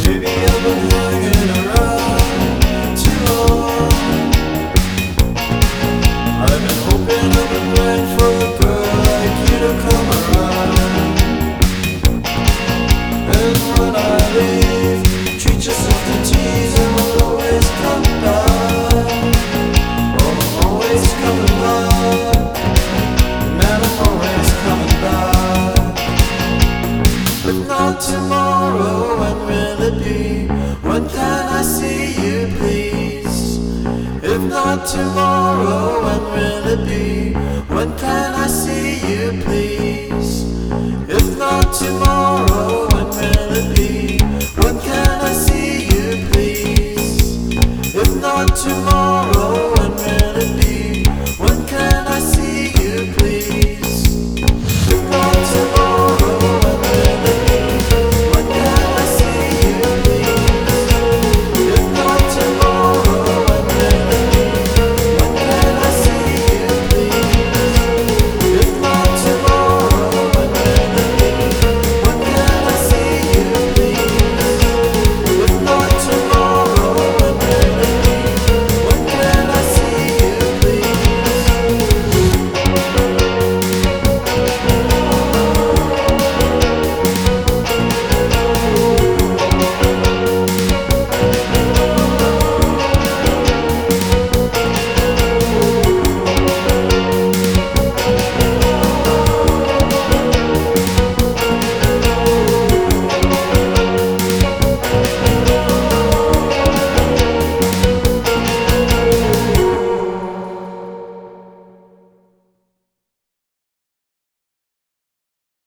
Maybe I've been hanging around too long. I've been hoping, I've been waiting for a girl like you to come around. And when I leave, treat yourself to tease and we'll always come back. Oh, I'm always coming back. Man, I'm always coming back. But not tomorrow, when will it be? When can I see you, please? If not tomorrow, when will it be? When can I see you, please? If not tomorrow,